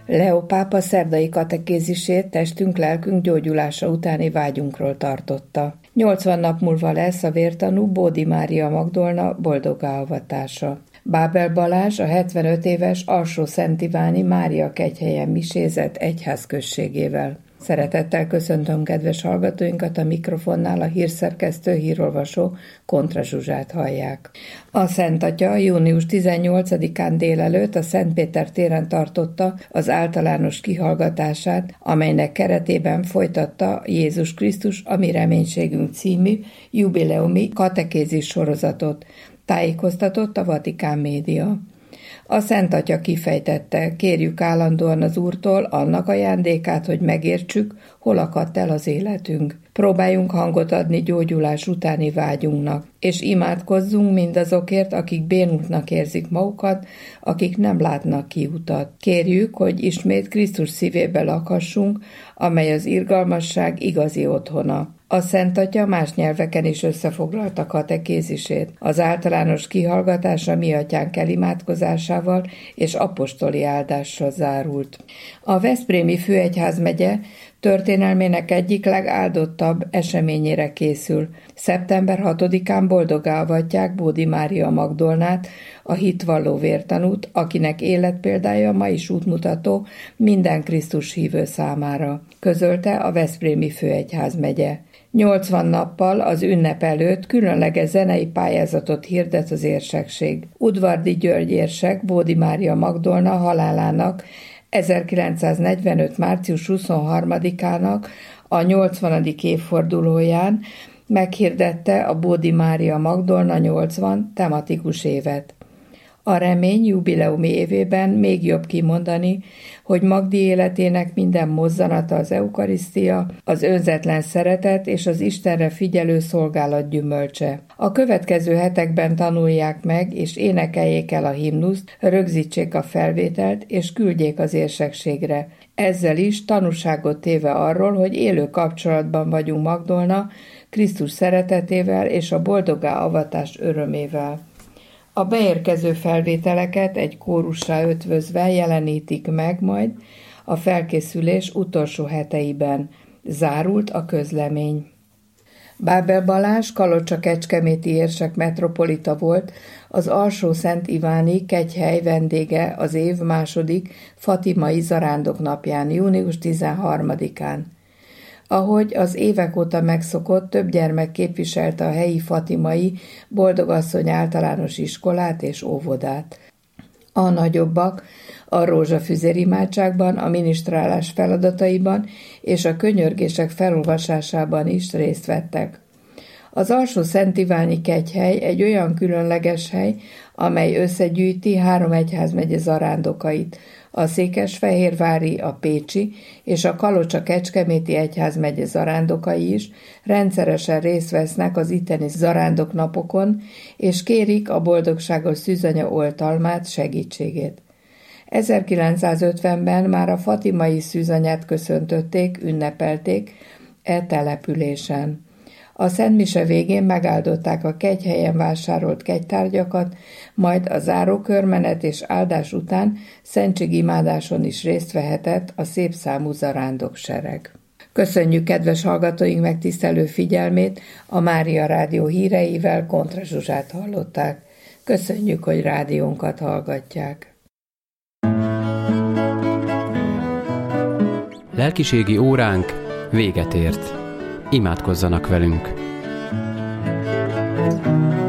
Leó pápa szerdai katekézisét testünk, lelkünk gyógyulása utáni vágyunkról tartotta. 80 nap múlva lesz a vértanú Bódi Mária Magdolna boldoggá avatása. Bábel Balázs a 75 éves Alsó-Szent-Iváni Mária Kegyhelyen misézett egyházközségével. Szeretettel köszöntöm kedves hallgatóinkat, a mikrofonnál a hírszerkesztő, hírolvasó Kontra Zsuzsát hallják. A Szent Atya június 18-án délelőtt a Szent Péter téren tartotta az általános kihallgatását, amelynek keretében folytatta Jézus Krisztus a mi reménységünk című jubileumi katekézis sorozatot, tájékoztatott a Vatikán média. A Szent Atya kifejtette, kérjük állandóan az Úrtól annak ajándékát, hogy megértsük, hol akadt el az életünk. Próbáljunk hangot adni gyógyulás utáni vágyunknak, és imádkozzunk mindazokért, akik bénultnak érzik magukat, akik nem látnak kiutat. Kérjük, hogy ismét Krisztus szívébe lakhassunk, amely az irgalmasság igazi otthona. A Szent Atya más nyelveken is összefoglalta katekézisét. Az általános kihallgatás a Mi Atyánk elimádkozásával és apostoli áldással zárult. A veszprémi főegyházmegye történelmének egyik legáldottabb eseményére készül. Szeptember 6-án boldoggá avatják Bódi Mária Magdolnát, a hitvalló vértanút, akinek életpéldája ma is útmutató minden Krisztus hívő számára, közölte a veszprémi főegyházmegye. 80 nappal az ünnep előtt különleges zenei pályázatot hirdet az érsekség. Udvardi György érsek Bódi Mária Magdolna halálának 1945. március 23-ának a 80. évfordulóján meghirdette a Bódi Mária Magdolna 80 tematikus évet. A remény jubileumi évében még jobb kimondani, hogy Magdi életének minden mozzanata az eukarisztia, az önzetlen szeretet és az Istenre figyelő szolgálat gyümölcse. A következő hetekben tanulják meg és énekeljék el a himnuszt, rögzítsék a felvételt és küldjék az érsekségre. Ezzel is tanúságot téve arról, hogy élő kapcsolatban vagyunk Magdolna, Krisztus szeretetével és a boldoggá avatás örömével. A beérkező felvételeket egy kórussá ötvözve jelenítik meg majd a felkészülés utolsó heteiben. Zárult a közlemény. Bábel Balázs kalocsa-kecskeméti érsek metropolita volt, az Alsó-Szent-Iváni Kegyhely vendége az év második fatimai zarándoknapján, június 13-án. Ahogy az évek óta megszokott, több gyermek képviselte a helyi fatimai Boldogasszony általános iskolát és óvodát. A nagyobbak a rózsafüzér imádságban, a minisztrálás feladataiban és a könyörgések felolvasásában is részt vettek. Az Alsó-Szent-Iváni Kegyhely egy olyan különleges hely, amely összegyűjti 3 egyházmegye zarándokait, a székesfehérvári, a pécsi és a kalocsa-kecskeméti egyházmegye zarándokai is rendszeresen részt vesznek az itteni zarándoknapokon, és kérik a boldogságos szűzanya oltalmát, segítségét. 1950-ben már a fatimai szűzanyát köszöntötték, ünnepelték településen. A szentmise végén megáldották a kegyhelyen vásárolt kegytárgyakat, majd a zárókörmenet és áldás után szentségimádáson is részt vehetett a szép számú zarándoksereg. Köszönjük kedves hallgatóink megtisztelő figyelmét, a Mária Rádió híreivel Kontra Zsuzsát hallották. Köszönjük, hogy rádiónkat hallgatják. Lelkiségi óránk véget ért. Imádkozzanak velünk!